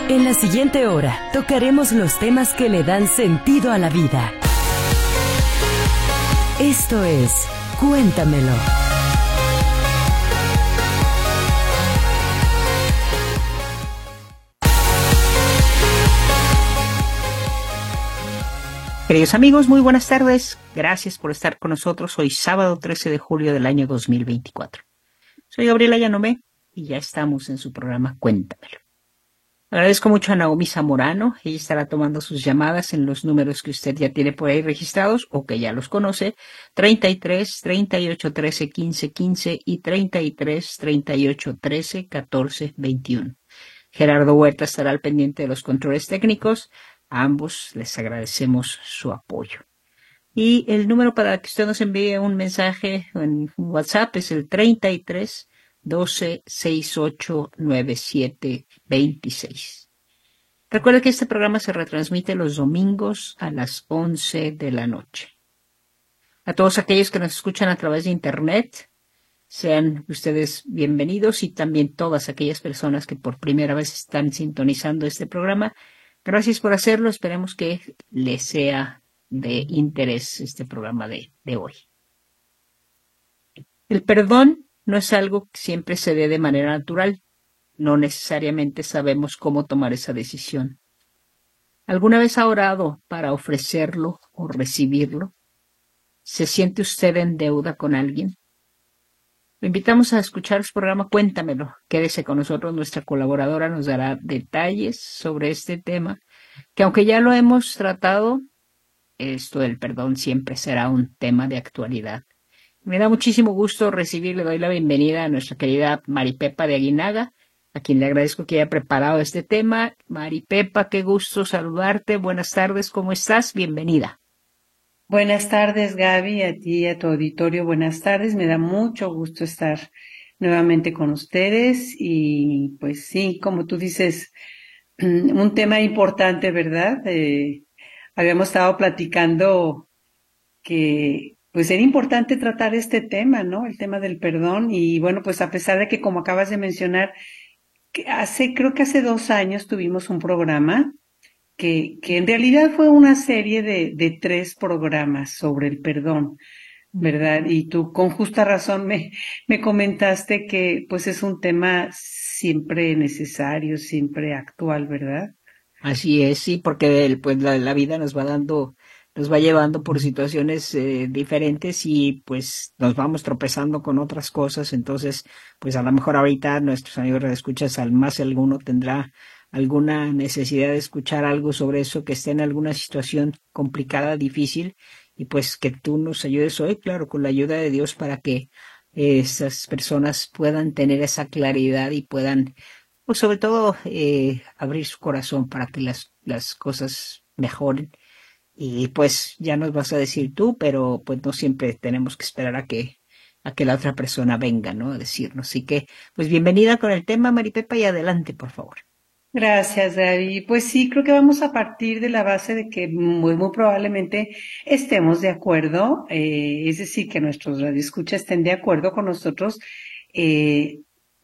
En la siguiente hora tocaremos los temas que le dan sentido a la vida. Esto es Cuéntamelo. Queridos amigos, muy buenas tardes. Gracias por estar con nosotros hoy sábado 13 de julio del año 2024. Soy Gabriela Llanomé y ya estamos en su programa Cuéntamelo. Agradezco mucho a Naomi Zamorano. Ella estará tomando sus llamadas en los números que usted ya tiene por ahí registrados o que ya los conoce: 33 38 13 15 15 y 33 38 13 14 21. Gerardo Huerta estará al pendiente de los controles técnicos. A ambos les agradecemos su apoyo. Y el número para que usted nos envíe un mensaje en WhatsApp es el 33 12 68 97 26. Recuerde que este programa se retransmite los domingos a las 11 de la noche. A todos aquellos que nos escuchan a través de Internet, sean ustedes bienvenidos, y también todas aquellas personas que por primera vez están sintonizando este programa. Gracias por hacerlo. Esperemos que les sea de interés este programa de hoy. El perdón no es algo que siempre se dé de manera natural. No necesariamente sabemos cómo tomar esa decisión. ¿Alguna vez ha orado para ofrecerlo o recibirlo? ¿Se siente usted en deuda con alguien? Lo invitamos a escuchar su programa Cuéntamelo. Quédese con nosotros, nuestra colaboradora nos dará detalles sobre este tema, que aunque ya lo hemos tratado, esto del perdón siempre será un tema de actualidad. Me da muchísimo gusto recibir, le doy la bienvenida a nuestra querida Maripepa de Aguinaga, a quien le agradezco que haya preparado este tema. Maripepa, qué gusto saludarte. Buenas tardes, ¿cómo estás? Bienvenida. Buenas tardes, Gaby, a ti y a tu auditorio. Buenas tardes, me da mucho gusto estar nuevamente con ustedes y pues sí, como tú dices, un tema importante, ¿verdad? Habíamos estado platicando que pues era importante tratar este tema, ¿no? El tema del perdón. Y bueno, pues a pesar de que, como acabas de mencionar, creo que hace 2 años tuvimos un programa que en realidad fue una serie de 3 programas sobre el perdón, ¿verdad? Y tú con justa razón me comentaste que pues es un tema siempre necesario, siempre actual, ¿verdad? Así es, sí, porque pues la vida nos va llevando por situaciones diferentes, y pues nos vamos tropezando con otras cosas. Entonces, pues a lo mejor ahorita nuestros amigos radioescuchas, al más alguno tendrá alguna necesidad de escuchar algo sobre eso, que esté en alguna situación complicada, difícil, y pues que tú nos ayudes hoy, claro, con la ayuda de Dios, para que esas personas puedan tener esa claridad y puedan, pues sobre todo, abrir su corazón para que las cosas mejoren. Y pues ya nos vas a decir tú, pero pues no siempre tenemos que esperar a que la otra persona venga, ¿no?, a decirnos. Así que, pues bienvenida con el tema, Maripepa, y adelante, por favor. Gracias, David. Pues sí, creo que vamos a partir de la base de que muy probablemente estemos de acuerdo, es decir, que nuestros radioescuchas estén de acuerdo con nosotros en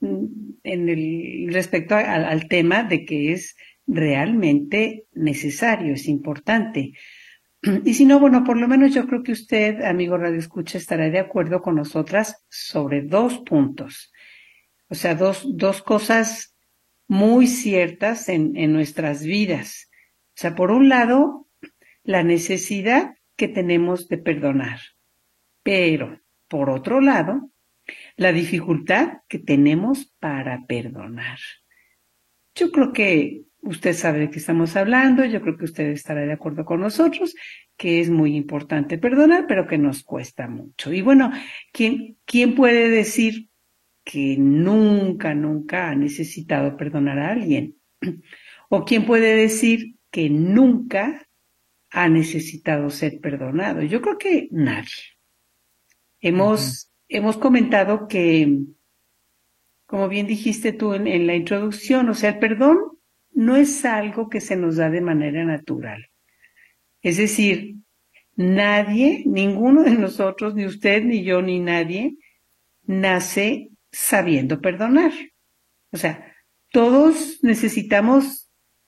el respecto al tema de que es realmente necesario, es importante. Y si no, bueno, por lo menos yo creo que usted, amigo radioescucha, estará de acuerdo con nosotras sobre 2 puntos. O sea, dos cosas muy ciertas en nuestras vidas. O sea, por un lado, la necesidad que tenemos de perdonar, pero por otro lado, la dificultad que tenemos para perdonar. Yo creo que usted sabe de qué estamos hablando, yo creo que usted estará de acuerdo con nosotros, que es muy importante perdonar, pero que nos cuesta mucho. Y bueno, ¿quién puede decir que nunca ha necesitado perdonar a alguien? ¿O quién puede decir que nunca ha necesitado ser perdonado? Yo creo que nadie. Hemos comentado que, como bien dijiste tú en la introducción, o sea, el perdón no es algo que se nos da de manera natural. Es decir, nadie, ninguno de nosotros, ni usted, ni yo, ni nadie, nace sabiendo perdonar. O sea, todos necesitamos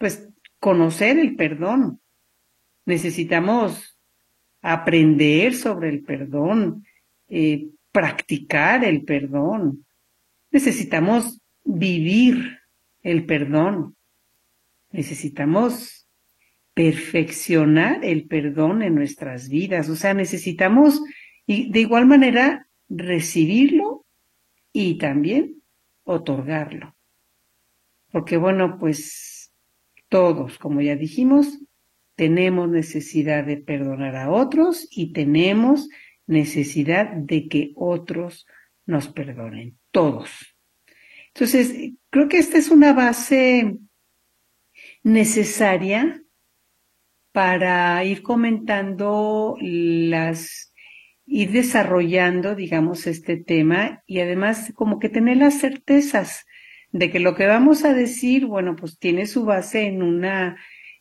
pues, conocer el perdón. Necesitamos aprender sobre el perdón, practicar el perdón. Necesitamos vivir el perdón. Necesitamos perfeccionar el perdón en nuestras vidas. O sea, necesitamos, y de igual manera, recibirlo y también otorgarlo. Porque bueno, pues todos, como ya dijimos, tenemos necesidad de perdonar a otros y tenemos necesidad de que otros nos perdonen, todos. Entonces, creo que esta es una base necesaria para ir comentando ir desarrollando, digamos, este tema y además como que tener las certezas de que lo que vamos a decir, bueno, pues tiene su base en una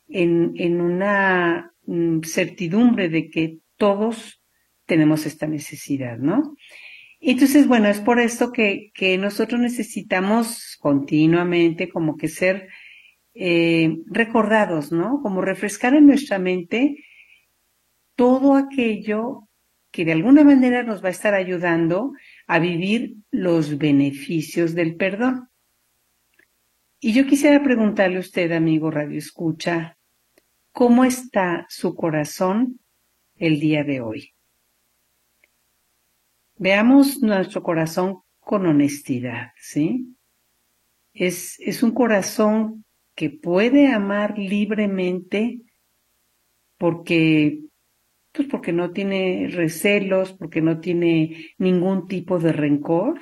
certidumbre de que todos tenemos esta necesidad, ¿no? Entonces, bueno, es por esto que nosotros necesitamos continuamente como que ser recordados, ¿no? Como refrescar en nuestra mente todo aquello que de alguna manera nos va a estar ayudando a vivir los beneficios del perdón. Y yo quisiera preguntarle a usted, amigo Radio Escucha, ¿cómo está su corazón el día de hoy? Veamos nuestro corazón con honestidad, ¿sí? Es un corazón que puede amar libremente porque no tiene recelos, porque no tiene ningún tipo de rencor.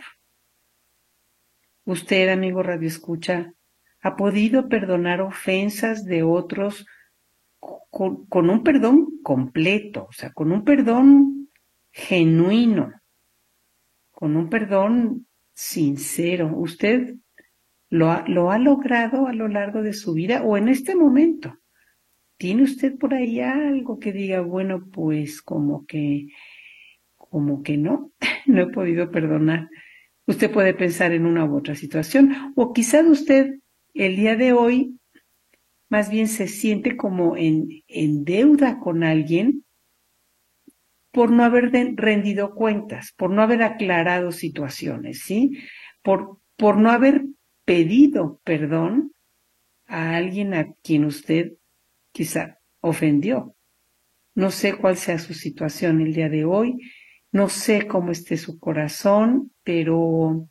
Usted, amigo Radio Escucha, ¿ha podido perdonar ofensas de otros con un perdón completo, o sea, con un perdón genuino, con un perdón sincero? ¿Usted lo ha logrado a lo largo de su vida o en este momento? ¿Tiene usted por ahí algo que diga, bueno, pues como que no, no he podido perdonar? Usted puede pensar en una u otra situación, o quizás usted el día de hoy más bien se siente como en deuda con alguien por no haber rendido cuentas, por no haber aclarado situaciones, ¿sí? Por no haber pedido perdón a alguien a quien usted quizá ofendió. No sé cuál sea su situación el día de hoy, no sé cómo esté su corazón, pero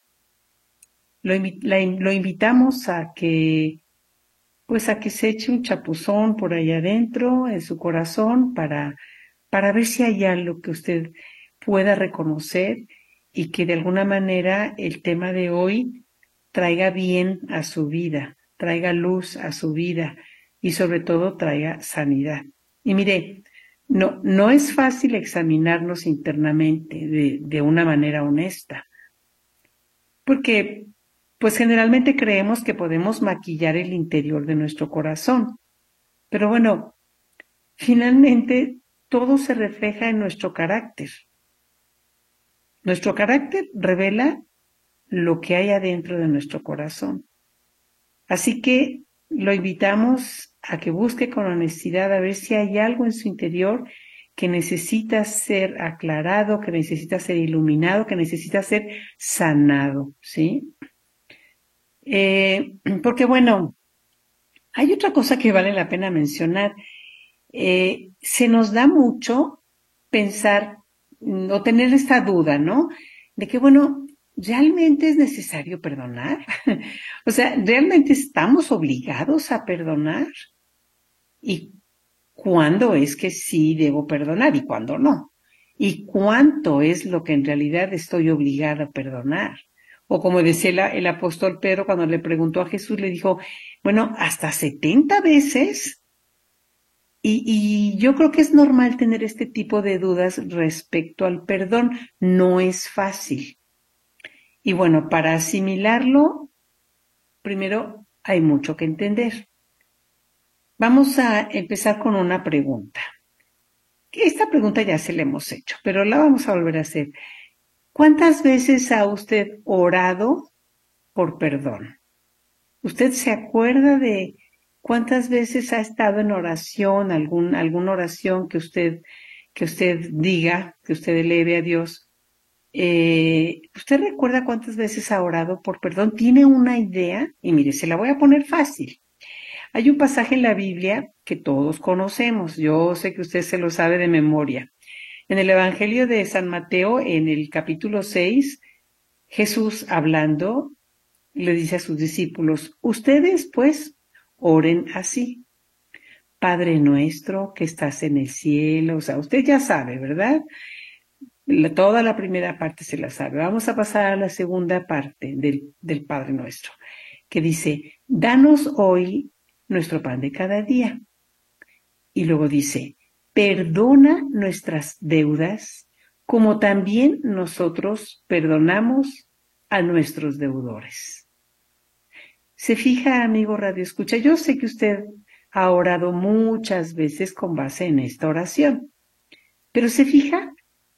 lo invitamos a que se eche un chapuzón por allá adentro, en su corazón, para ver si hay algo que usted pueda reconocer y que de alguna manera el tema de hoy traiga bien a su vida, traiga luz a su vida y sobre todo traiga sanidad. Y mire, no es fácil examinarnos internamente de una manera honesta, porque pues generalmente creemos que podemos maquillar el interior de nuestro corazón. Pero bueno, finalmente todo se refleja en nuestro carácter. Nuestro carácter revela lo que hay adentro de nuestro corazón. Así que lo invitamos a que busque con honestidad a ver si hay algo en su interior que necesita ser aclarado, que necesita ser iluminado, que necesita ser sanado, ¿sí? Porque bueno, hay otra cosa que vale la pena mencionar. Se nos da mucho pensar o tener esta duda, ¿no? De que, bueno, ¿realmente es necesario perdonar? O sea, ¿realmente estamos obligados a perdonar? ¿Y cuándo es que sí debo perdonar y cuándo no? ¿Y cuánto es lo que en realidad estoy obligada a perdonar? O como decía el apóstol Pedro cuando le preguntó a Jesús, le dijo, bueno, hasta 70 veces. Y yo creo que es normal tener este tipo de dudas respecto al perdón. No es fácil. Y bueno, para asimilarlo, primero hay mucho que entender. Vamos a empezar con una pregunta. Esta pregunta ya se la hemos hecho, pero la vamos a volver a hacer. ¿Cuántas veces ha usted orado por perdón? ¿Usted se acuerda de ¿Cuántas veces ha estado en oración, alguna oración que usted diga, que usted eleve a Dios? ¿Usted recuerda cuántas veces ha orado por perdón? ¿Tiene una idea? Y mire, se la voy a poner fácil. Hay un pasaje en la Biblia que todos conocemos. Yo sé que usted se lo sabe de memoria. En el Evangelio de San Mateo, en el capítulo 6, Jesús hablando le dice a sus discípulos, ustedes pues oren así. Padre nuestro que estás en el cielo, o sea, usted ya sabe, ¿verdad? Toda la primera parte se la sabe. Vamos a pasar a la segunda parte del Padre nuestro, que dice, danos hoy nuestro pan de cada día. Y luego dice, perdona nuestras deudas, como también nosotros perdonamos a nuestros deudores. Se fija, amigo Radio Escucha, yo sé que usted ha orado muchas veces con base en esta oración, pero se fija,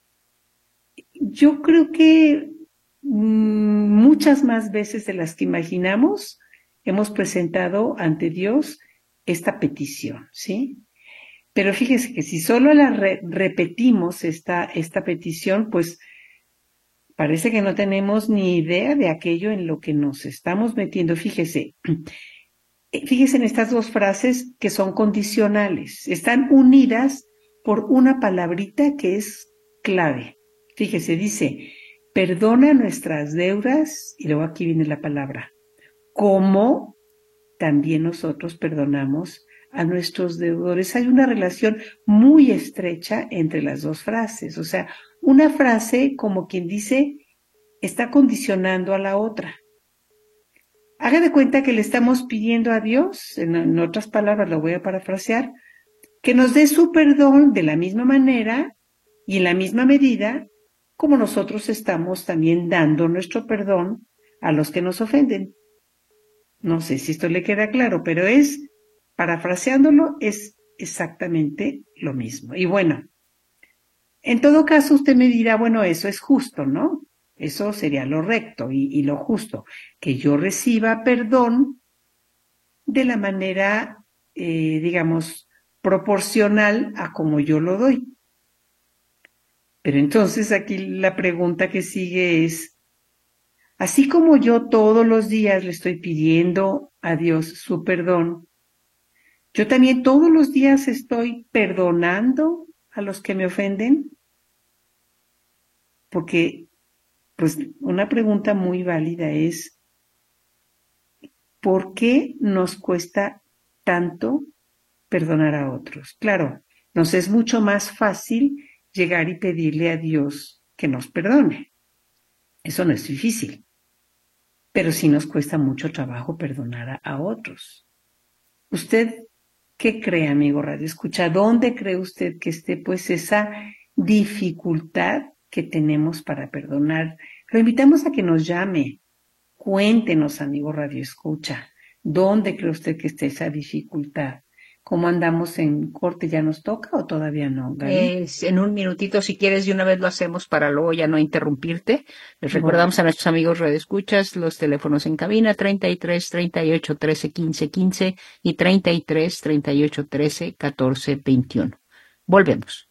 yo creo que muchas más veces de las que imaginamos hemos presentado ante Dios esta petición, ¿sí? Pero fíjese que si solo la repetimos esta petición, pues parece que no tenemos ni idea de aquello en lo que nos estamos metiendo. Fíjese en estas dos frases que son condicionales, están unidas por una palabrita que es clave. Fíjese, dice, perdona nuestras deudas, y luego aquí viene la palabra, como también nosotros perdonamos a nuestros deudores. Hay una relación muy estrecha entre las dos frases, o sea, una frase como quien dice está condicionando a la otra. Haga de cuenta que le estamos pidiendo a Dios, en otras palabras lo voy a parafrasear, que nos dé su perdón de la misma manera y en la misma medida como nosotros estamos también dando nuestro perdón a los que nos ofenden. No sé si esto le queda claro, pero parafraseándolo, es exactamente lo mismo. Y bueno, en todo caso usted me dirá, bueno, eso es justo, ¿no? Eso sería lo recto y lo justo, que yo reciba perdón de la manera, digamos, proporcional a como yo lo doy. Pero entonces aquí la pregunta que sigue es, así como yo todos los días le estoy pidiendo a Dios su perdón, yo también todos los días estoy perdonando a los que me ofenden, porque pues una pregunta muy válida es, ¿por qué nos cuesta tanto perdonar a otros? Claro, nos es mucho más fácil llegar y pedirle a Dios que nos perdone. Eso no es difícil, pero sí nos cuesta mucho trabajo perdonar a otros. ¿Usted qué cree, amigo Radio Escucha? ¿Dónde cree usted que esté pues esa dificultad que tenemos para perdonar? Lo invitamos a que nos llame. Cuéntenos, amigo Radio Escucha, ¿dónde cree usted que esté esa dificultad? ¿Cómo andamos en corte? ¿Ya nos toca o todavía no, Gaby? En un minutito, si quieres, de una vez lo hacemos para luego ya no interrumpirte. Les recordamos a nuestros amigos radioescuchas los teléfonos en cabina 33 38 13 15 15 y 33 38 13 14 21. Volvemos.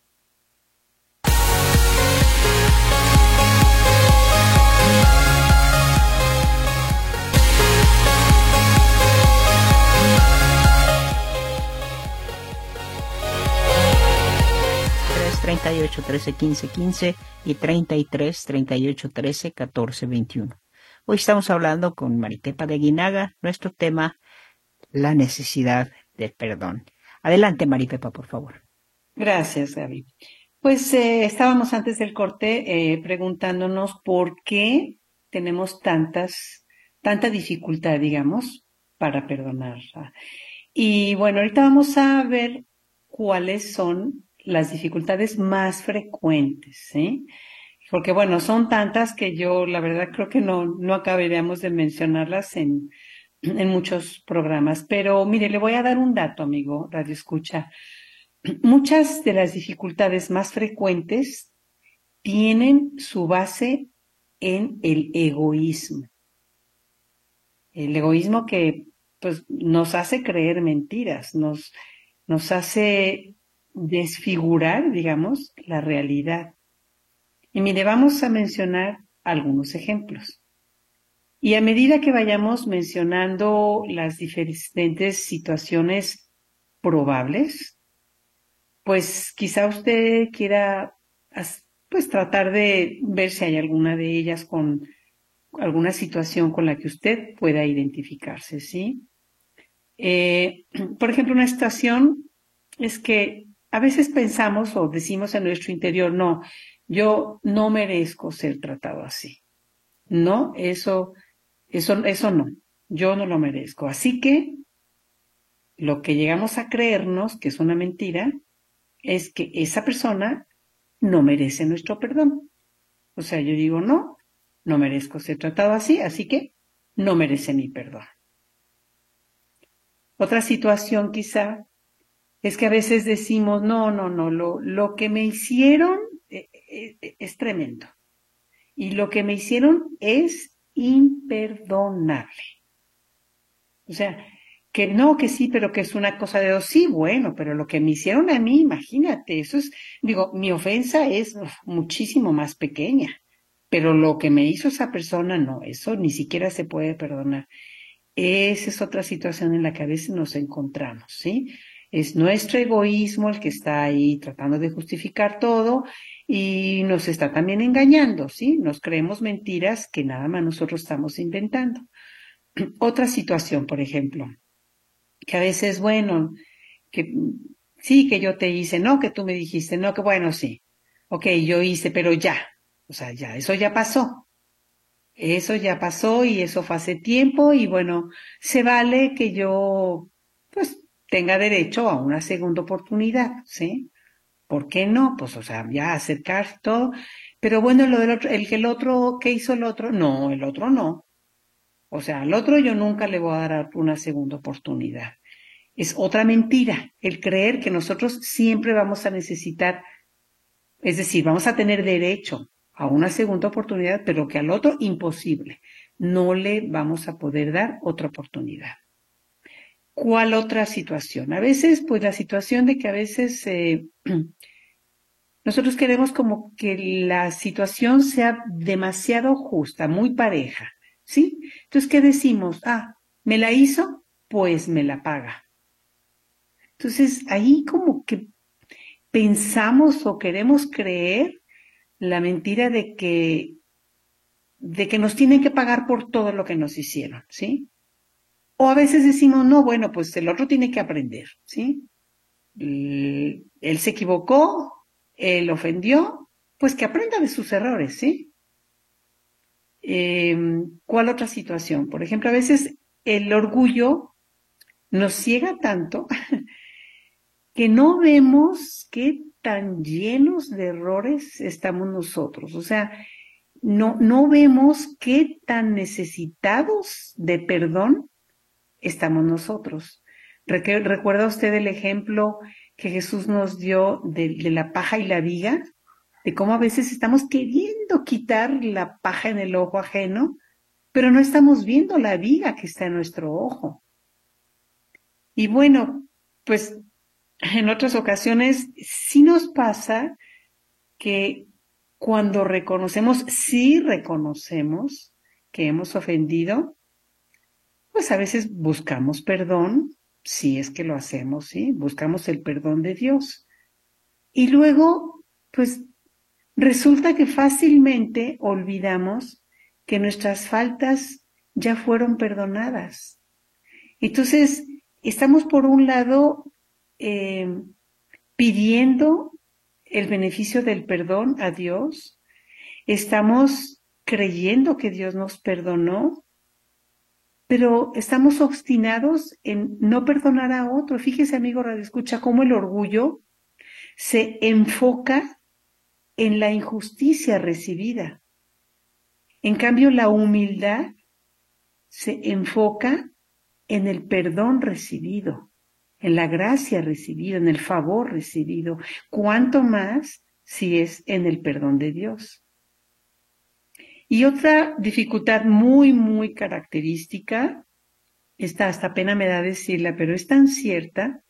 ...38 13 15 15 y 33 38 13 14 21. Hoy estamos hablando con Maritepa de Aguinaga, nuestro tema, la necesidad del perdón. Adelante, Maritepa, por favor. Gracias, Gaby. Pues estábamos antes del corte preguntándonos por qué tenemos tanta dificultad, digamos, para perdonar. Y bueno, ahorita vamos a ver cuáles son las dificultades más frecuentes, ¿sí? Porque bueno, son tantas que yo la verdad creo que no acabaríamos de mencionarlas en muchos programas. Pero mire, le voy a dar un dato, amigo Radio Escucha. Muchas de las dificultades más frecuentes tienen su base en el egoísmo. El egoísmo que pues nos hace creer mentiras, nos hace desfigurar, digamos, la realidad. Y mire, vamos a mencionar algunos ejemplos. Y a medida que vayamos mencionando las diferentes situaciones probables, pues quizá usted quiera pues tratar de ver si hay alguna de ellas con alguna situación con la que usted pueda identificarse, ¿sí? Por ejemplo, una situación es que a veces pensamos o decimos en nuestro interior, no, yo no merezco ser tratado así. No, eso no, yo no lo merezco. Así que lo que llegamos a creernos, que es una mentira, es que esa persona no merece nuestro perdón. O sea, yo digo, no, no merezco ser tratado así, así que no merece mi perdón. Otra situación quizá es que a veces decimos, no, lo que me hicieron es tremendo. Y lo que me hicieron es imperdonable. O sea, que no, que sí, pero que es una cosa de dos, sí, bueno, pero lo que me hicieron a mí, imagínate, eso es, digo, mi ofensa es muchísimo más pequeña, pero lo que me hizo esa persona, no, eso ni siquiera se puede perdonar. Esa es otra situación en la que a veces nos encontramos, ¿sí? Es nuestro egoísmo el que está ahí tratando de justificar todo y nos está también engañando, ¿sí? Nos creemos mentiras que nada más nosotros estamos inventando. Otra situación, por ejemplo, que a veces, bueno, que sí, que yo te hice, no, que tú me dijiste, no, que bueno, sí, ok, yo hice, pero ya, o sea, ya, eso ya pasó. Eso ya pasó y eso fue hace tiempo y bueno, se vale que yo pues tenga derecho a una segunda oportunidad, ¿sí? ¿Por qué no? Pues o sea, ya acercarse y todo. Pero bueno, lo del otro, el otro, ¿qué hizo el otro? No, el otro no. O sea, al otro yo nunca le voy a dar una segunda oportunidad. Es otra mentira, el creer que nosotros siempre vamos a necesitar, es decir, vamos a tener derecho a una segunda oportunidad, pero que al otro imposible. No le vamos a poder dar otra oportunidad. ¿Cuál otra situación? A veces, pues la situación de que a veces nosotros queremos como que la situación sea demasiado justa, muy pareja, ¿sí? Entonces, ¿qué decimos? Ah, ¿me la hizo? Pues me la paga. Entonces, ahí como que pensamos o queremos creer la mentira de que nos tienen que pagar por todo lo que nos hicieron, ¿sí? O a veces decimos, no, bueno, pues el otro tiene que aprender, ¿sí? Él se equivocó, él ofendió, pues que aprenda de sus errores, ¿sí? ¿Cuál otra situación? Por ejemplo, a veces el orgullo nos ciega tanto que no vemos qué tan llenos de errores estamos nosotros. O sea, no vemos qué tan necesitados de perdón estamos nosotros. ¿Recuerda usted el ejemplo que Jesús nos dio de la paja y la viga? De cómo a veces estamos queriendo quitar la paja en el ojo ajeno, pero no estamos viendo la viga que está en nuestro ojo. Y bueno, pues en otras ocasiones sí nos pasa que cuando reconocemos, sí reconocemos que hemos ofendido, pues a veces buscamos perdón, si es que lo hacemos, ¿sí? Buscamos el perdón de Dios. Y luego, pues resulta que fácilmente olvidamos que nuestras faltas ya fueron perdonadas. Entonces, estamos por un lado pidiendo el beneficio del perdón a Dios, estamos creyendo que Dios nos perdonó, pero estamos obstinados en no perdonar a otro. Fíjese, amigo Radio Escucha, cómo el orgullo se enfoca en la injusticia recibida. En cambio, la humildad se enfoca en el perdón recibido, en la gracia recibida, en el favor recibido. ¿Cuánto más si es en el perdón de Dios? Y otra dificultad muy, muy característica esta hasta pena me da decirla, pero es tan cierta.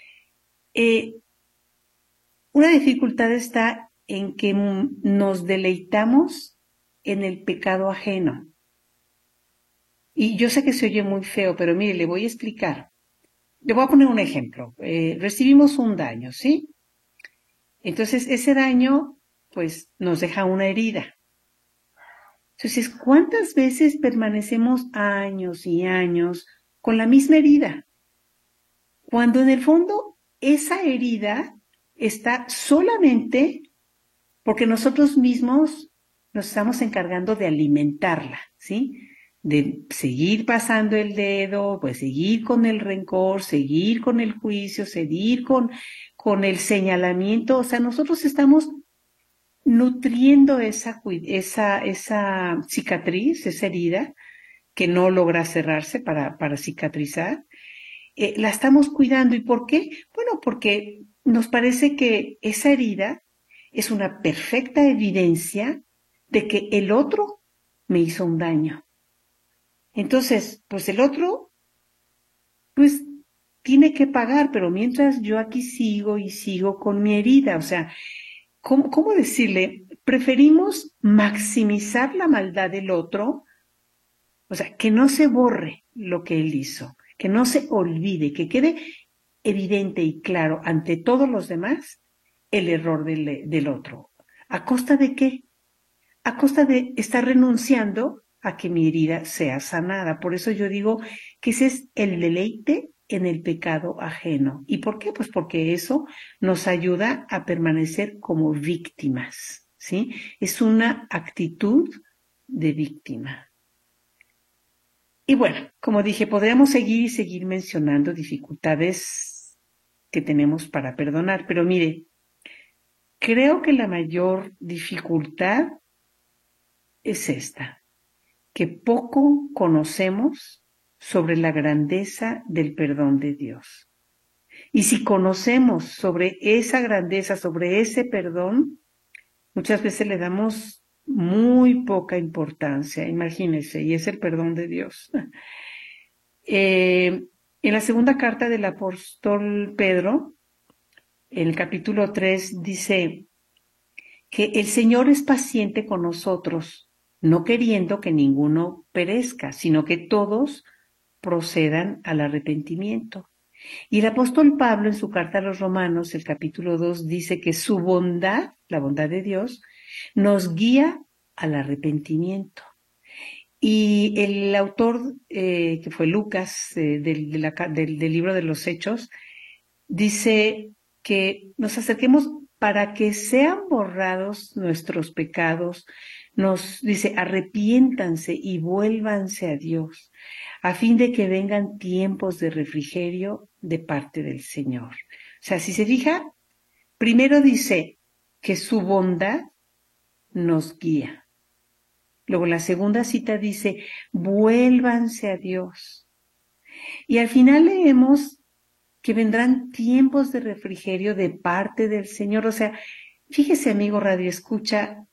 Una dificultad está en que nos deleitamos en el pecado ajeno. Y yo sé que se oye muy feo, pero mire, le voy a explicar. Le voy a poner un ejemplo. Recibimos un daño, ¿sí? Entonces, ese daño, pues, nos deja una herida. Entonces, ¿cuántas veces permanecemos años y años con la misma herida? Cuando en el fondo esa herida está solamente porque nosotros mismos nos estamos encargando de alimentarla, ¿sí? De seguir pasando el dedo, pues seguir con el rencor, seguir con el juicio, seguir con el señalamiento. O sea, nosotros estamos nutriendo esa cicatriz, esa herida que no logra cerrarse para cicatrizar. La estamos cuidando. ¿Y por qué? Bueno, porque nos parece que esa herida es una perfecta evidencia de que el otro me hizo un daño. Entonces, pues el otro, pues tiene que pagar, pero mientras yo aquí sigo y sigo con mi herida. O sea, ¿cómo decirle? Preferimos maximizar la maldad del otro, o sea, que no se borre lo que él hizo, que no se olvide, que quede evidente y claro ante todos los demás el error del otro. ¿A costa de qué? A costa de estar renunciando a que mi herida sea sanada. Por eso yo digo que ese es el deleite en el pecado ajeno. ¿Y por qué? Pues porque eso nos ayuda a permanecer como víctimas, ¿sí? Es una actitud de víctima. Y bueno, como dije, podríamos seguir mencionando dificultades que tenemos para perdonar, pero mire, creo que la mayor dificultad es esta, que poco conocemos sobre la grandeza del perdón de Dios. Y si conocemos sobre esa grandeza, sobre ese perdón, muchas veces le damos muy poca importancia, imagínense, y es el perdón de Dios. En la segunda carta del apóstol Pedro, en el capítulo 3, dice que el Señor es paciente con nosotros, no queriendo que ninguno perezca, sino que todos procedan al arrepentimiento. Y el apóstol Pablo en su carta a los Romanos, el capítulo 2, dice que su bondad, la bondad de Dios, nos guía al arrepentimiento. Y el autor, que fue Lucas, del libro de los Hechos, dice que nos acerquemos para que sean borrados nuestros pecados. Nos dice, arrepiéntanse y vuélvanse a Dios, a fin de que vengan tiempos de refrigerio de parte del Señor. O sea, si se fija, primero dice que su bondad nos guía. Luego la segunda cita dice, vuélvanse a Dios. Y al final leemos que vendrán tiempos de refrigerio de parte del Señor. O sea, fíjese, amigo Radio Escucha,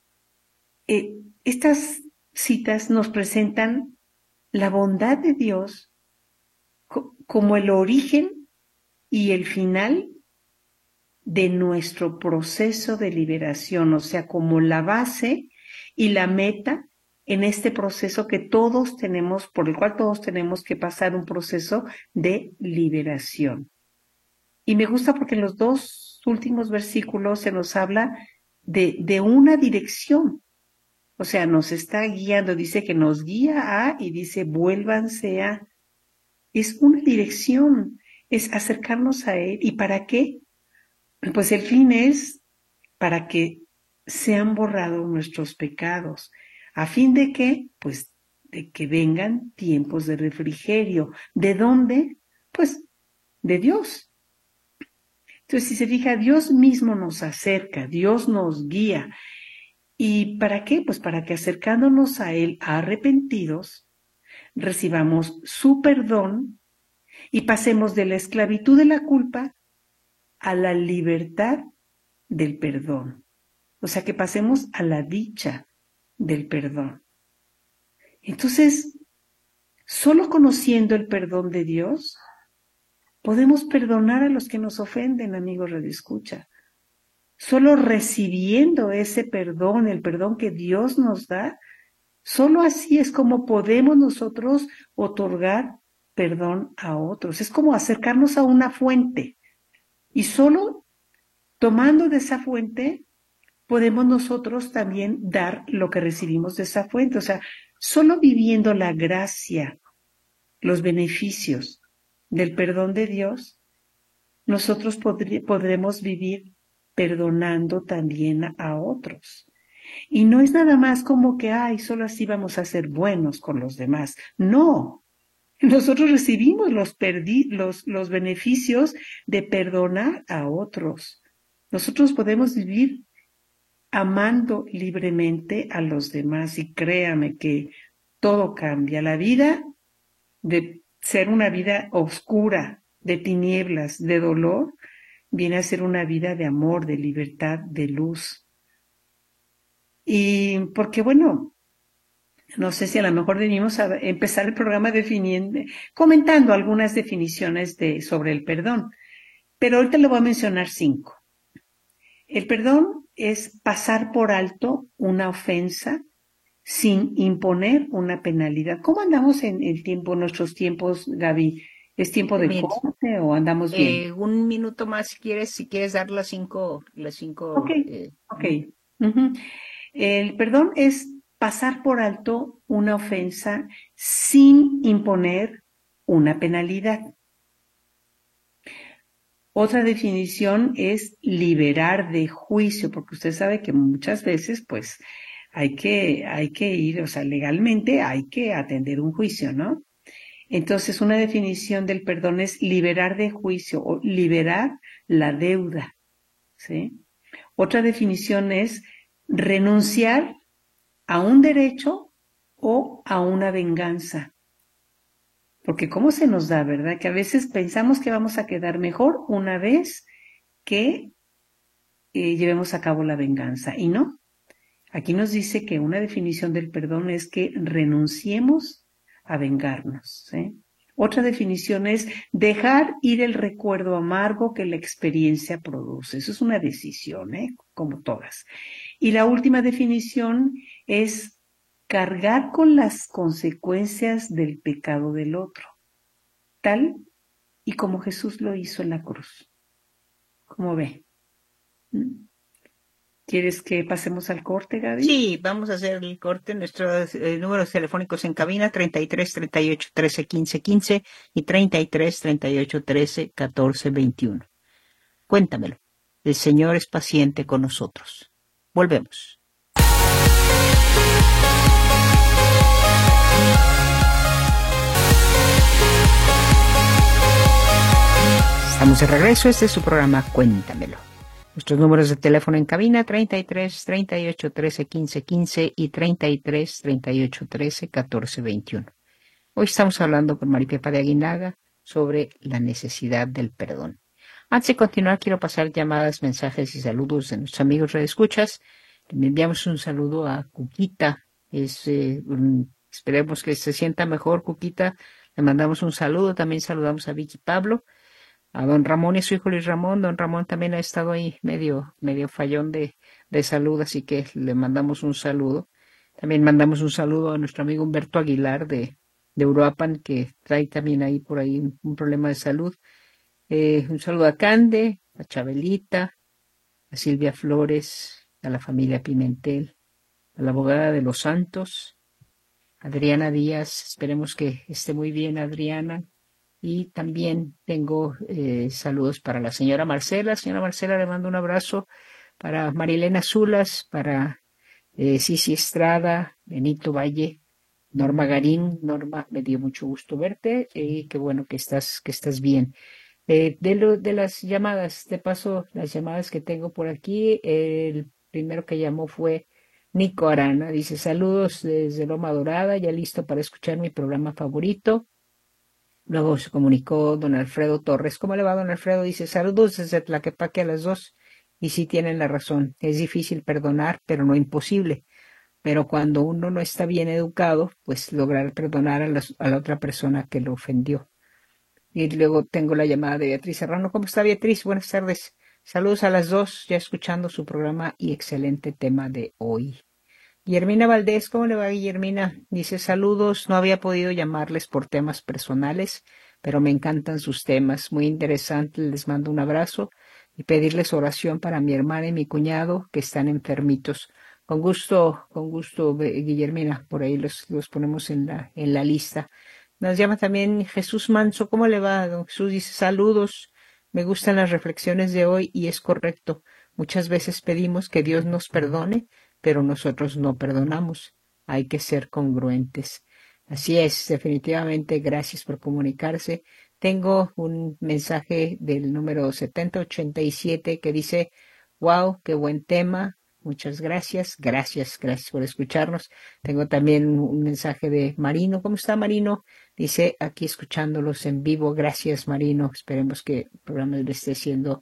estas citas nos presentan la bondad de Dios como el origen y el final de nuestro proceso de liberación, o sea, como la base y la meta en este proceso que todos tenemos, por el cual todos tenemos que pasar un proceso de liberación. Y me gusta porque en los dos últimos versículos se nos habla de una dirección. O sea, nos está guiando, dice que nos guía a y dice vuélvanse a. Es una dirección, es acercarnos a Él. ¿Y para qué? Pues el fin es para que sean borrados nuestros pecados. ¿A fin de qué? Pues de que vengan tiempos de refrigerio. ¿De dónde? Pues de Dios. Entonces, si se fija, Dios mismo nos acerca, Dios nos guía. ¿Y para qué? Pues para que acercándonos a Él arrepentidos, recibamos su perdón y pasemos de la esclavitud de la culpa a la libertad del perdón. O sea, que pasemos a la dicha del perdón. Entonces, Solo conociendo el perdón de Dios, podemos perdonar a los que nos ofenden, amigos radioescucha. Solo recibiendo ese perdón, el perdón que Dios nos da, solo así es como podemos nosotros otorgar perdón a otros. Es como acercarnos a una fuente y solo tomando de esa fuente podemos nosotros también dar lo que recibimos de esa fuente. O sea, solo viviendo la gracia, los beneficios del perdón de Dios, nosotros podremos vivir perdonando también a otros. Y no es nada más como que, ay, solo así vamos a ser buenos con los demás. No, nosotros recibimos los beneficios de perdonar a otros. Nosotros podemos vivir amando libremente a los demás y créame que todo cambia. La vida de ser una vida oscura, de tinieblas, de dolor, viene a ser una vida de amor, de libertad, de luz. Y porque, bueno, no sé si a lo mejor debimos empezar el programa comentando algunas definiciones sobre el perdón, pero ahorita le voy a mencionar 5. El perdón es pasar por alto una ofensa sin imponer una penalidad. ¿Cómo andamos en nuestros tiempos, Gaby? ¿Es tiempo de corte o andamos bien? Un minuto más si quieres dar las cinco. Ok. El perdón es pasar por alto una ofensa sin imponer una penalidad. Otra definición es liberar de juicio, porque usted sabe que muchas veces, pues, hay que ir, o sea, legalmente hay que atender un juicio, ¿no? Entonces, una definición del perdón es liberar de juicio o liberar la deuda, ¿sí? Otra definición es renunciar a un derecho o a una venganza. Porque cómo se nos da, ¿verdad? Que a veces pensamos que vamos a quedar mejor una vez que llevemos a cabo la venganza. Y no. Aquí nos dice que una definición del perdón es que renunciemos a vengarnos, ¿sí? Otra definición es dejar ir el recuerdo amargo que la experiencia produce. Eso es una decisión, como todas. Y la última definición es cargar con las consecuencias del pecado del otro, tal y como Jesús lo hizo en la cruz. ¿Cómo ve? ¿Quieres que pasemos al corte, Gaby? Sí, vamos a hacer el corte. Nuestros números telefónicos en cabina 33 38 13 15 15 y 33 38 13 14 21. Cuéntamelo. El Señor es paciente con nosotros. Volvemos. Estamos de regreso. Este es su programa Cuéntamelo. Nuestros números de teléfono en cabina 33 38 13 15 15 y 33 38 13 14 21. Hoy estamos hablando con Maripepa de Aguinaga sobre la necesidad del perdón. Antes de continuar, quiero pasar llamadas, mensajes y saludos de nuestros amigos redescuchas. Le enviamos un saludo a Cuquita. Esperemos que se sienta mejor, Cuquita. Le mandamos un saludo. También saludamos a Vicky Pablo. A don Ramón y su hijo Luis Ramón. Don Ramón también ha estado ahí medio fallón de salud, así que le mandamos un saludo. También mandamos un saludo a nuestro amigo Humberto Aguilar de Uruapan, que trae también ahí por ahí un problema de salud. Un saludo a Cande, a Chabelita, a Silvia Flores, a la familia Pimentel, a la abogada de los Santos, Adriana Díaz. Esperemos que esté muy bien, Adriana. Y también tengo saludos para la señora Marcela. Señora Marcela, le mando un abrazo. Para Marilena Zulas, para Cici Estrada, Benito Valle, Norma Garín. Norma, me dio mucho gusto verte y qué bueno que estás bien. De las llamadas, te paso las llamadas que tengo por aquí. El primero que llamó fue Nico Arana. Dice, saludos desde Loma Dorada, ya listo para escuchar mi programa favorito. Luego se comunicó don Alfredo Torres. ¿Cómo le va, don Alfredo? Dice, saludos desde Tlaquepaque a las 2. Y sí tienen la razón. Es difícil perdonar, pero no imposible. pero cuando uno no está bien educado, pues lograr perdonar a la otra persona que lo ofendió. Y luego tengo la llamada de Beatriz Serrano. ¿Cómo está Beatriz? Buenas tardes. Saludos a las dos, ya escuchando su programa y excelente tema de hoy. Guillermina Valdés, ¿cómo le va, Guillermina? Dice, saludos, no había podido llamarles por temas personales, pero me encantan sus temas, muy interesantes, les mando un abrazo y pedirles oración para mi hermana y mi cuñado que están enfermitos. Con gusto, Guillermina, por ahí los ponemos en la lista. Nos llama también Jesús Manso, ¿cómo le va, don Jesús? Dice, saludos, me gustan las reflexiones de hoy y es correcto. Muchas veces pedimos que Dios nos perdone, pero nosotros no perdonamos. Hay que ser congruentes. Así es, definitivamente, gracias por comunicarse. Tengo un mensaje del número 7087 que dice, wow, qué buen tema. Muchas gracias, gracias por escucharnos. Tengo también un mensaje de Marino. ¿Cómo está, Marino? Dice, aquí escuchándolos en vivo. Gracias, Marino. Esperemos que el programa le esté siendo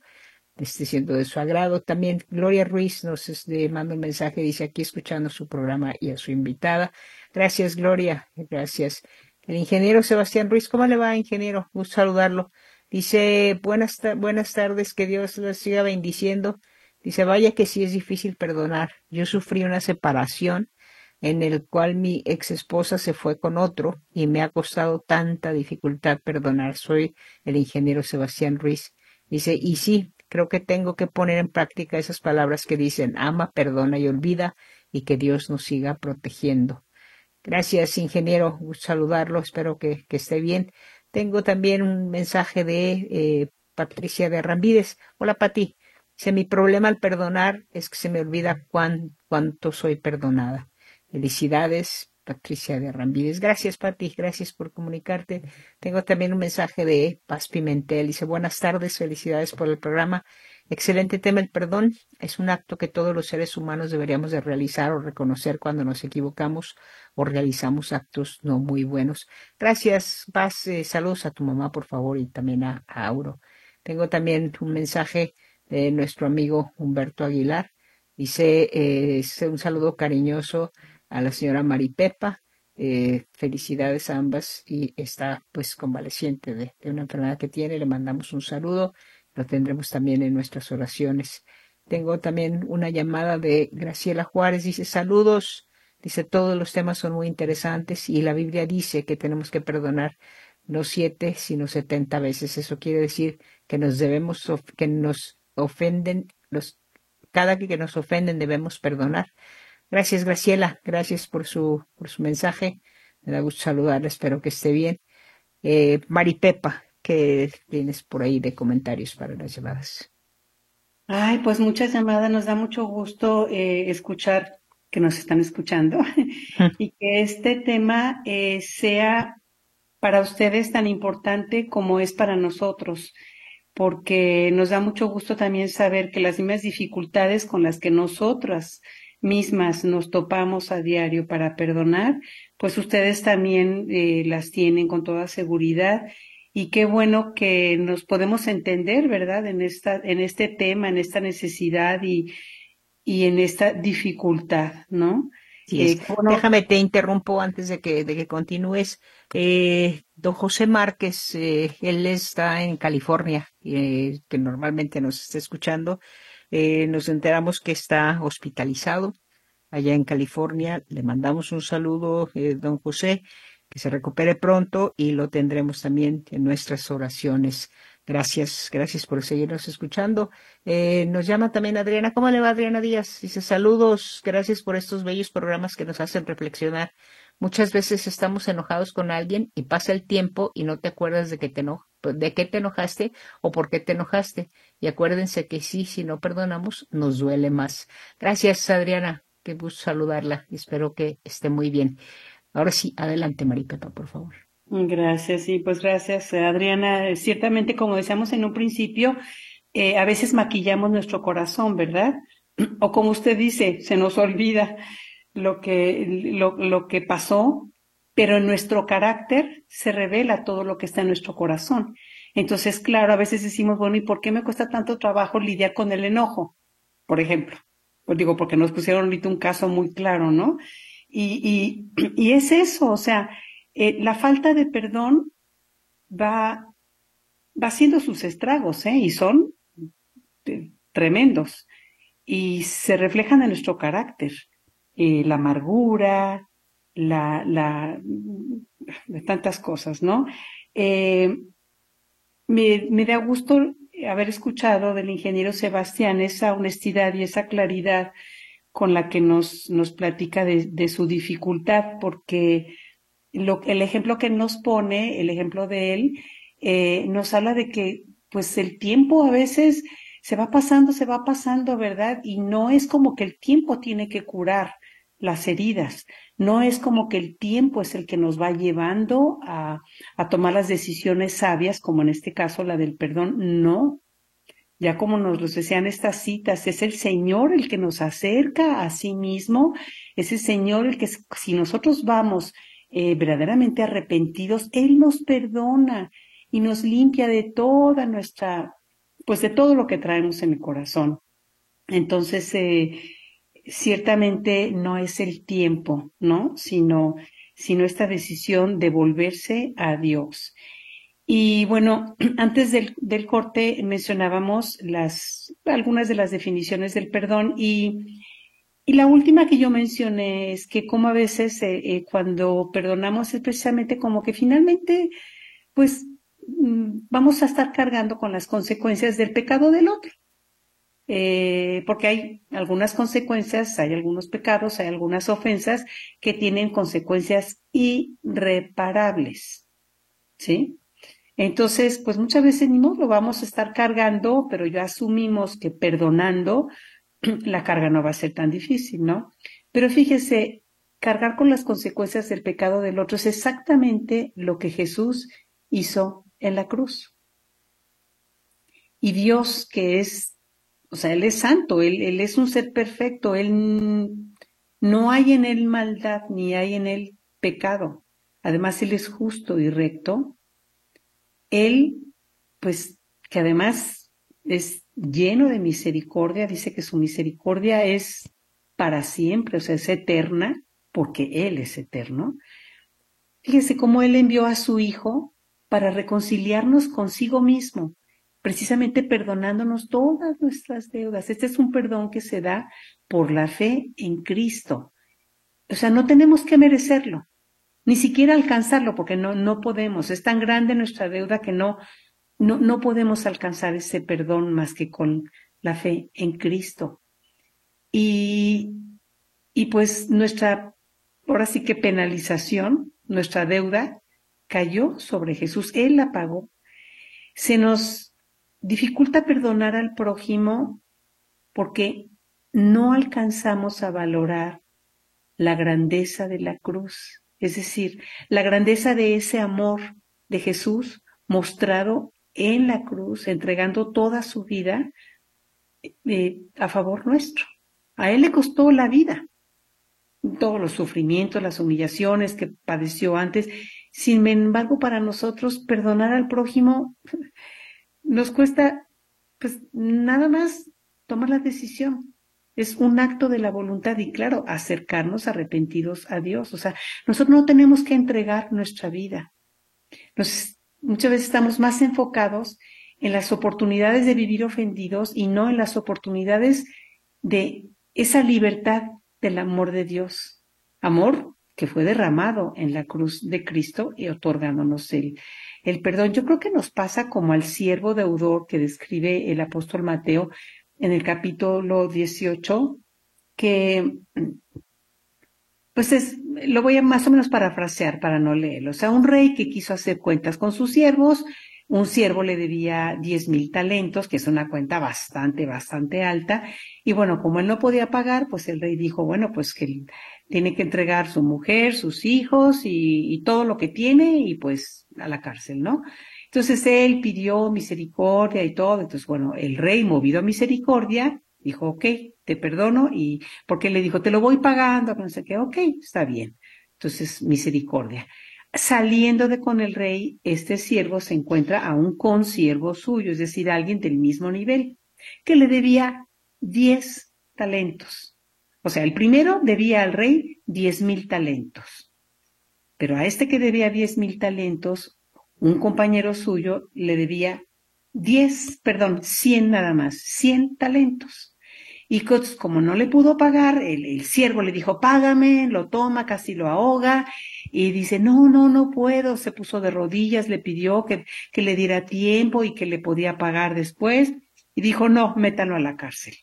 de su agrado. También Gloria Ruiz nos manda un mensaje, dice aquí escuchando su programa y a su invitada. Gracias, Gloria, gracias. El ingeniero Sebastián Ruiz, ¿cómo le va, ingeniero? Gusto saludarlo. Dice, buenas tardes, que Dios los siga bendiciendo. Dice, vaya que sí es difícil perdonar. Yo sufrí una separación en el cual mi ex esposa se fue con otro y me ha costado tanta dificultad perdonar. Soy el ingeniero Sebastián Ruiz. Dice, y sí, creo que tengo que poner en práctica esas palabras que dicen, ama, perdona y olvida, y que Dios nos siga protegiendo. Gracias, ingeniero. Gusto saludarlo. Espero que esté bien. Tengo también un mensaje de Patricia de Ramírez. Hola, Pati. Dice, mi problema al perdonar es que se me olvida cuánto soy perdonada. Felicidades, Patricia de Ramírez. Gracias, Pati. Gracias por comunicarte. Tengo también un mensaje de Paz Pimentel. Dice, buenas tardes. Felicidades por el programa. Excelente tema, el perdón. Es un acto que todos los seres humanos deberíamos de realizar o reconocer cuando nos equivocamos o realizamos actos no muy buenos. Gracias, Paz. Saludos a tu mamá, por favor, y también a Auro. Tengo también un mensaje de nuestro amigo Humberto Aguilar. Dice, un saludo cariñoso a la señora Maripepa. Felicidades a ambas y está pues convaleciente de una enfermedad que tiene. Le mandamos un saludo. Lo tendremos también en nuestras oraciones. Tengo también una llamada de Graciela Juárez. Dice, saludos. Dice, todos los temas son muy interesantes y la Biblia dice que tenemos que perdonar no 7, sino 70 veces. Eso quiere decir que que nos ofenden, cada que nos ofenden debemos perdonar. Gracias, Graciela. Gracias por su mensaje. Me da gusto saludarla. Espero que esté bien. Maripepa, ¿qué tienes por ahí de comentarios para las llamadas? Ay, pues muchas llamadas, nos da mucho gusto escuchar que nos están escuchando y que este tema sea para ustedes tan importante como es para nosotros, porque nos da mucho gusto también saber que las mismas dificultades con las que nosotras mismas nos topamos a diario para perdonar, pues ustedes también las tienen con toda seguridad. Y qué bueno que nos podemos entender, ¿verdad? En este tema, en esta necesidad y en esta dificultad, ¿no? Sí es. Bueno, Déjame, te interrumpo antes de que continúes. Don José Márquez, él está en California, que normalmente nos está escuchando. Nos enteramos que está hospitalizado allá en California. Le mandamos un saludo, don José, que se recupere pronto y lo tendremos también en nuestras oraciones. Gracias por seguirnos escuchando. Nos llama también Adriana. ¿Cómo le va, Adriana Díaz? Dice, saludos, gracias por estos bellos programas que nos hacen reflexionar. Muchas veces estamos enojados con alguien y pasa el tiempo y no te acuerdas de de qué te enojaste o por qué te enojaste. Y acuérdense que sí, si no perdonamos, nos duele más. Gracias, Adriana. Qué gusto saludarla y espero que esté muy bien. Ahora sí, adelante, Maripepa, por favor. gracias, sí, pues gracias, Adriana. Ciertamente, como decíamos en un principio, a veces maquillamos nuestro corazón, ¿verdad? O como usted dice, se nos olvida lo que pasó, pero en nuestro carácter se revela todo lo que está en nuestro corazón. Entonces, claro, a veces decimos, bueno, ¿y por qué me cuesta tanto trabajo lidiar con el enojo? Por ejemplo, Pues digo, porque nos pusieron ahorita un caso muy claro, ¿no? Y es eso, o sea, la falta de perdón va haciendo sus estragos, ¿eh? Y son tremendos. Y se reflejan en nuestro carácter. La amargura, de tantas cosas, ¿no? Me da gusto haber escuchado del ingeniero Sebastián esa honestidad y esa claridad con la que nos platica de su dificultad, porque el ejemplo que nos pone, el ejemplo de él, nos habla de que pues el tiempo a veces se va pasando, ¿verdad? Y no es como que el tiempo tiene que curar las heridas, no es como que el tiempo es el que nos va llevando a tomar las decisiones sabias, como en este caso la del perdón, no. Ya como nos lo decían estas citas, es el Señor el que nos acerca a sí mismo, es el Señor el que si nosotros vamos verdaderamente arrepentidos, Él nos perdona y nos limpia de toda nuestra, pues de todo lo que traemos en el corazón. Entonces, ciertamente no es el tiempo, ¿no? Sino esta decisión de volverse a Dios. Y bueno, antes del corte mencionábamos algunas de las definiciones del perdón y la última que yo mencioné es que como a veces cuando perdonamos es precisamente como que finalmente pues vamos a estar cargando con las consecuencias del pecado del otro. Porque hay algunas consecuencias, hay algunos pecados, hay algunas ofensas que tienen consecuencias irreparables, ¿sí? Entonces, pues muchas veces ni modo lo vamos a estar cargando, pero ya asumimos que perdonando la carga no va a ser tan difícil, ¿no? Pero fíjese, cargar con las consecuencias del pecado del otro es exactamente lo que Jesús hizo en la cruz. Y Dios, que es, o sea, Él es santo, Él es un ser perfecto, no hay en Él maldad, ni hay en Él pecado. Además, Él es justo y recto. Él, pues, que además es lleno de misericordia, dice que su misericordia es para siempre, o sea, es eterna, porque Él es eterno. Fíjese cómo Él envió a su Hijo para reconciliarnos consigo mismo, precisamente perdonándonos todas nuestras deudas. Este es un perdón que se da por la fe en Cristo. O sea, no tenemos que merecerlo, ni siquiera alcanzarlo, porque no podemos. Es tan grande nuestra deuda que no podemos alcanzar ese perdón más que con la fe en Cristo. Y pues ahora sí que penalización, nuestra deuda cayó sobre Jesús. Él la pagó. Se nos dificulta perdonar al prójimo porque no alcanzamos a valorar la grandeza de la cruz, es decir, la grandeza de ese amor de Jesús mostrado en la cruz, entregando toda su vida a favor nuestro. A Él le costó la vida, todos los sufrimientos, las humillaciones que padeció antes. Sin embargo, para nosotros perdonar al prójimo nos cuesta pues nada más tomar la decisión. Es un acto de la voluntad y claro, acercarnos arrepentidos a Dios. O sea, nosotros no tenemos que entregar nuestra vida. Muchas veces estamos más enfocados en las oportunidades de vivir ofendidos y no en las oportunidades de esa libertad del amor de Dios. Amor que fue derramado en la cruz de Cristo y otorgándonos el perdón. Yo creo que nos pasa como al siervo deudor que describe el apóstol Mateo en el capítulo 18, que pues lo voy a más o menos parafrasear para no leerlo. O sea, un rey que quiso hacer cuentas con sus siervos, un siervo le debía 10,000 talentos, que es una cuenta bastante alta, y bueno, como él no podía pagar, pues el rey dijo, bueno, pues que tiene que entregar su mujer, sus hijos y todo lo que tiene y pues a la cárcel, ¿no? Entonces él pidió misericordia y todo, entonces bueno, el rey movido a misericordia, dijo, ok, te perdono, y porque le dijo, te lo voy pagando, no sé qué, ok, está bien. Entonces, misericordia. Saliendo de con el rey, este siervo se encuentra a un consiervo suyo, es decir, alguien del mismo nivel, que le debía 10 talentos. O sea, el primero debía al rey 10,000 talentos. Pero a este que debía 10,000 talentos, un compañero suyo le debía 100 nada más, 100 talentos. Y como no le pudo pagar, el siervo le dijo, págame, lo toma, casi lo ahoga, y dice, no puedo, se puso de rodillas, le pidió que le diera tiempo y que le podía pagar después, y dijo, no, métalo a la cárcel.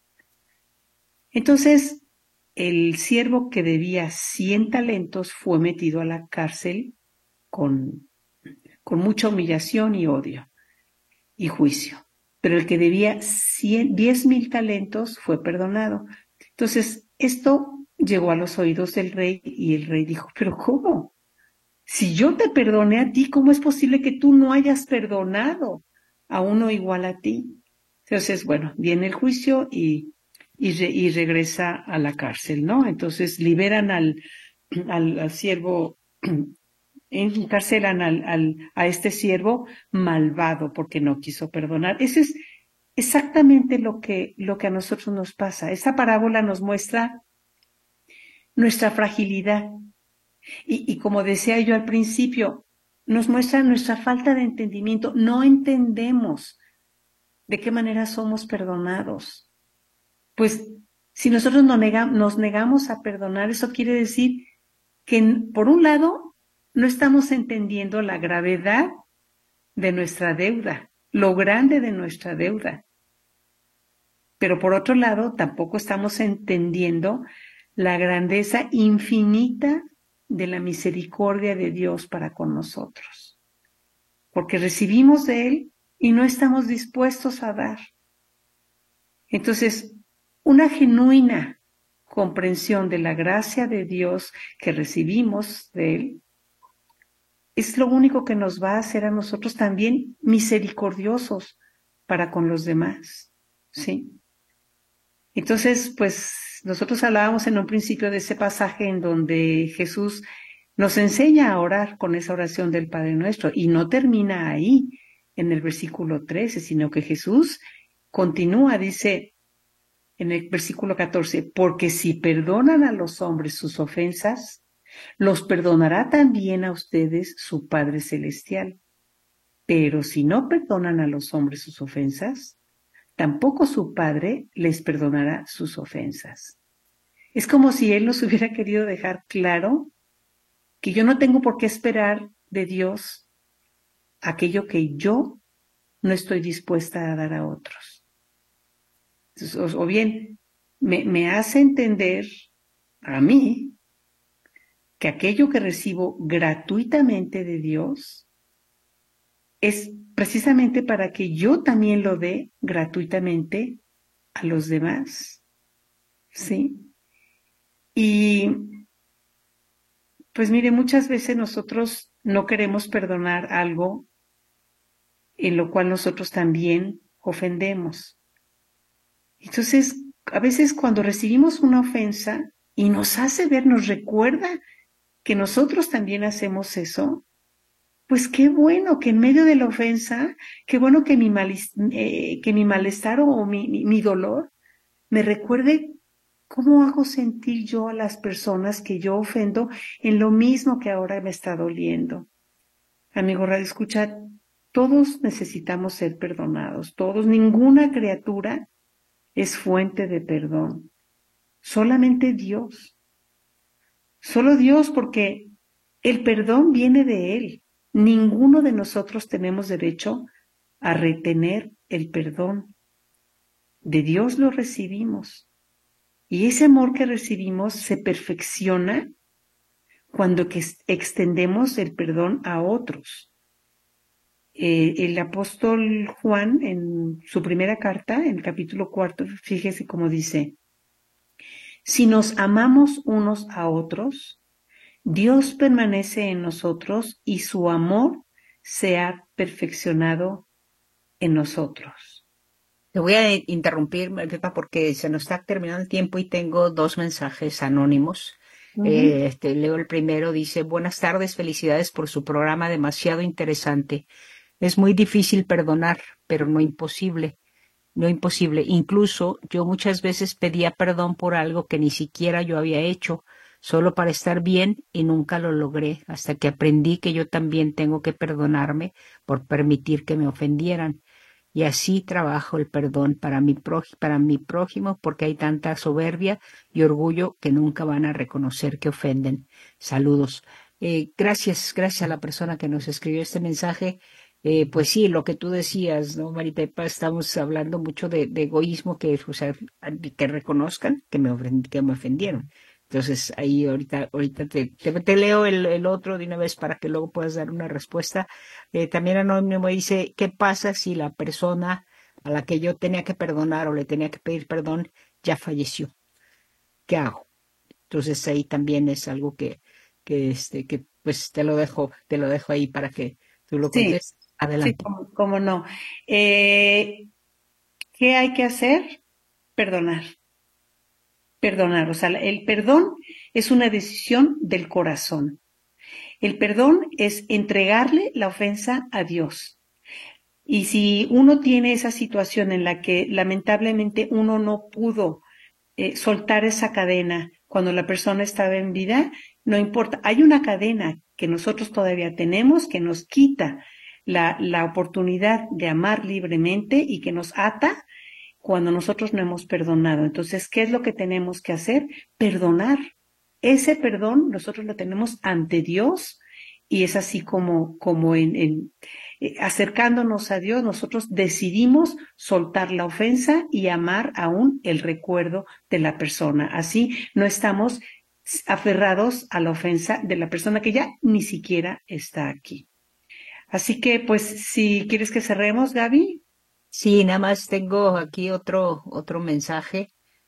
Entonces, el siervo que debía 100 talentos fue metido a la cárcel con mucha humillación y odio y juicio. Pero el que debía 10,000 talentos fue perdonado. Entonces, esto llegó a los oídos del rey y el rey dijo, ¿pero cómo? Si yo te perdoné a ti, ¿cómo es posible que tú no hayas perdonado a uno igual a ti? Entonces, bueno, viene el juicio y regresa a la cárcel, ¿no? Entonces liberan al siervo, encarcelan a este siervo malvado porque no quiso perdonar. Ese es exactamente lo que a nosotros nos pasa. Esta parábola nos muestra nuestra fragilidad y como decía yo al principio, nos muestra nuestra falta de entendimiento. No entendemos de qué manera somos perdonados. Pues si nosotros nos negamos a perdonar, eso quiere decir que, por un lado, no estamos entendiendo la gravedad de nuestra deuda, lo grande de nuestra deuda. Pero por otro lado, tampoco estamos entendiendo la grandeza infinita de la misericordia de Dios para con nosotros. Porque recibimos de Él y no estamos dispuestos a dar. Entonces, una genuina comprensión de la gracia de Dios que recibimos de Él es lo único que nos va a hacer a nosotros también misericordiosos para con los demás, ¿sí? Entonces, pues nosotros hablábamos en un principio de ese pasaje en donde Jesús nos enseña a orar con esa oración del Padre Nuestro y no termina ahí en el versículo 13, sino que Jesús continúa, dice en el versículo 14, porque si perdonan a los hombres sus ofensas, los perdonará también a ustedes su Padre Celestial. Pero si no perdonan a los hombres sus ofensas, tampoco su Padre les perdonará sus ofensas. Es como si Él nos hubiera querido dejar claro que yo no tengo por qué esperar de Dios aquello que yo no estoy dispuesta a dar a otros. Entonces, o bien, me hace entender a mí que aquello que recibo gratuitamente de Dios es precisamente para que yo también lo dé gratuitamente a los demás, ¿sí? Y pues mire, muchas veces nosotros no queremos perdonar algo en lo cual nosotros también ofendemos. Entonces, a veces cuando recibimos una ofensa y nos hace ver, nos recuerda que nosotros también hacemos eso, pues qué bueno que en medio de la ofensa, qué bueno que mi malestar o mi dolor me recuerde cómo hago sentir yo a las personas que yo ofendo en lo mismo que ahora me está doliendo. Amigo Radio Escucha, todos necesitamos ser perdonados, todos, ninguna criatura es fuente de perdón, solamente Dios. Solo Dios, porque el perdón viene de Él. Ninguno de nosotros tenemos derecho a retener el perdón. De Dios lo recibimos. Y ese amor que recibimos se perfecciona cuando extendemos el perdón a otros. El apóstol Juan, en su primera carta, en el capítulo 4, fíjese cómo dice, si nos amamos unos a otros, Dios permanece en nosotros y su amor se ha perfeccionado en nosotros. Te voy a interrumpir, Pepa, porque se nos está terminando el tiempo y tengo 2 mensajes anónimos. Leo el primero, dice, buenas tardes, felicidades por su programa demasiado interesante. Es muy difícil perdonar, pero no imposible. no imposible. Incluso yo muchas veces pedía perdón por algo que ni siquiera yo había hecho, solo para estar bien y nunca lo logré, hasta que aprendí que yo también tengo que perdonarme por permitir que me ofendieran. Y así trabajo el perdón para mi prójimo, porque hay tanta soberbia y orgullo que nunca van a reconocer que ofenden. Saludos. Gracias a la persona que nos escribió este mensaje. Pues sí, lo que tú decías, ¿no, Maripepa? Estamos hablando mucho de egoísmo, o sea, que reconozcan que me ofendieron. Entonces, ahí ahorita te leo el otro de una vez para que luego puedas dar una respuesta. También Anónimo dice, ¿qué pasa si la persona a la que yo tenía que perdonar o le tenía que pedir perdón ya falleció? ¿Qué hago? Entonces ahí también es algo que pues te lo dejo ahí para que tú lo Sí, contestes. sí, Adelante. cómo no. ¿Qué hay que hacer? Perdonar. Perdonar. O sea, el perdón es una decisión del corazón. El perdón es entregarle la ofensa a Dios. Y si uno tiene esa situación en la que lamentablemente uno no pudo soltar esa cadena cuando la persona estaba en vida, no importa. Hay una cadena que nosotros todavía tenemos que nos quita la oportunidad de amar libremente y que nos ata cuando nosotros no hemos perdonado. Entonces, ¿qué es lo que tenemos que hacer? Perdonar. Ese perdón nosotros lo tenemos ante Dios y es así como acercándonos a Dios, nosotros decidimos soltar la ofensa y amar aún el recuerdo de la persona. Así no estamos aferrados a la ofensa de la persona que ya ni siquiera está aquí. Así que, pues, si quieres que cerremos, Gaby. Sí, nada más tengo aquí otro mensaje.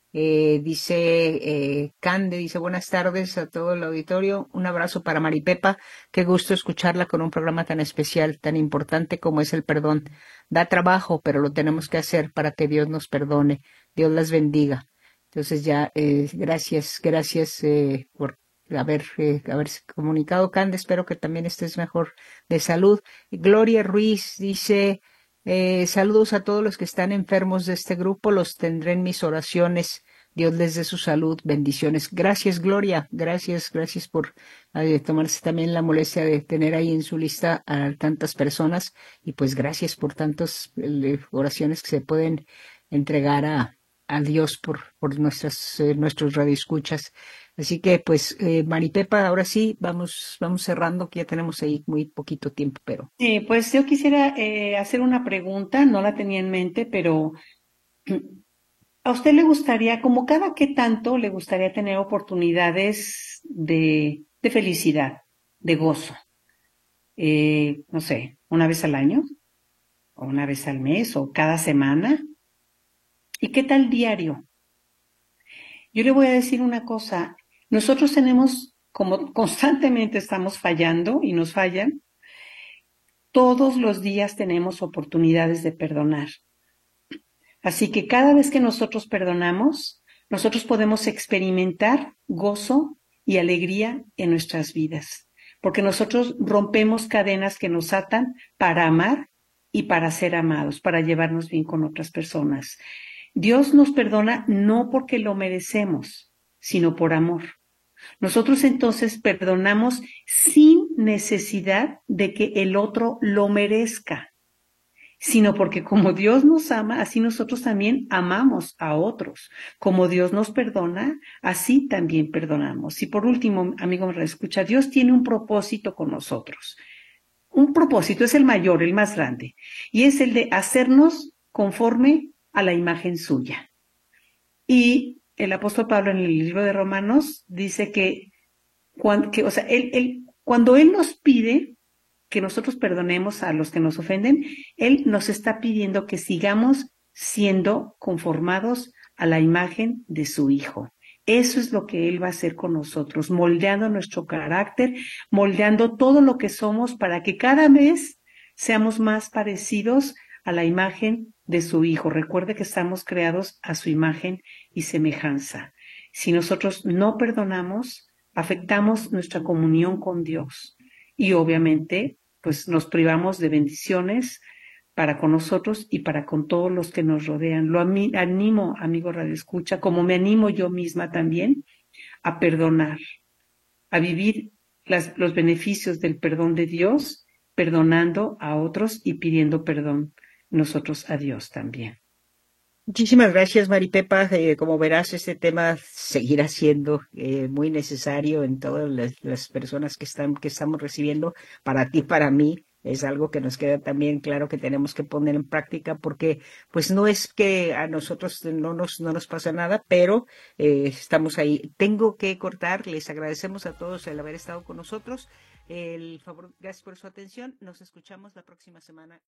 Cande, dice buenas tardes a todo el auditorio. Un abrazo para Maripepa. Qué gusto escucharla con un programa tan especial, tan importante como es el perdón. Da trabajo, pero lo tenemos que hacer para que Dios nos perdone. Dios las bendiga. Entonces ya, gracias por haberse comunicado, Cande. Espero que también estés mejor de salud. Gloria Ruiz dice saludos a todos los que están enfermos de este grupo, los tendré en mis oraciones. Dios les dé su salud, bendiciones. Gracias, Gloria. Gracias por tomarse también la molestia de tener ahí en su lista a tantas personas y pues gracias por tantas oraciones que se pueden entregar a Dios por nuestros radioescuchas. Así que pues Maripepa, ahora sí, vamos cerrando, que ya tenemos ahí muy poquito tiempo, pero Sí, pues yo quisiera hacer una pregunta, no la tenía en mente, pero ¿a usted le gustaría, como cada qué tanto le gustaría tener oportunidades de felicidad, de gozo? No sé, una vez al año, o una vez al mes, o cada semana. ¿Y qué tal diario? Yo le voy a decir una cosa, nosotros tenemos, como constantemente estamos fallando y nos fallan, todos los días tenemos oportunidades de perdonar. Así que cada vez que nosotros perdonamos, nosotros podemos experimentar gozo y alegría en nuestras vidas, porque nosotros rompemos cadenas que nos atan para amar y para ser amados, para llevarnos bien con otras personas. Dios nos perdona no porque lo merecemos, sino por amor. Nosotros entonces perdonamos sin necesidad de que el otro lo merezca, sino porque como Dios nos ama, así nosotros también amamos a otros. Como Dios nos perdona, así también perdonamos. Y por último, amigo, me escucha, Dios tiene un propósito con nosotros. Un propósito es el mayor, el más grande, y es el de hacernos conforme a la imagen suya. Y el apóstol Pablo en el libro de Romanos dice o sea, cuando él nos pide que nosotros perdonemos a los que nos ofenden, él nos está pidiendo que sigamos siendo conformados a la imagen de su Hijo. Eso es lo que Él va a hacer con nosotros, moldeando nuestro carácter, moldeando todo lo que somos para que cada vez seamos más parecidos a la imagen de su Hijo. Recuerde que estamos creados a su imagen y semejanza. Si nosotros no perdonamos, afectamos nuestra comunión con Dios y obviamente pues nos privamos de bendiciones para con nosotros y para con todos los que nos rodean. Animo, amigo Radio Escucha, como me animo yo misma también, a perdonar, a vivir los beneficios del perdón de Dios, perdonando a otros y pidiendo perdón nosotros a Dios también. Muchísimas gracias, Maripepa. Como verás, este tema seguirá siendo muy necesario en todas las personas que estamos recibiendo. Para ti, para mí, es algo que nos queda también claro que tenemos que poner en práctica porque, pues, no es que a nosotros no nos pasa nada, pero estamos ahí. Tengo que cortar. Les agradecemos a todos el haber estado con nosotros. Gracias por su atención. Nos escuchamos la próxima semana.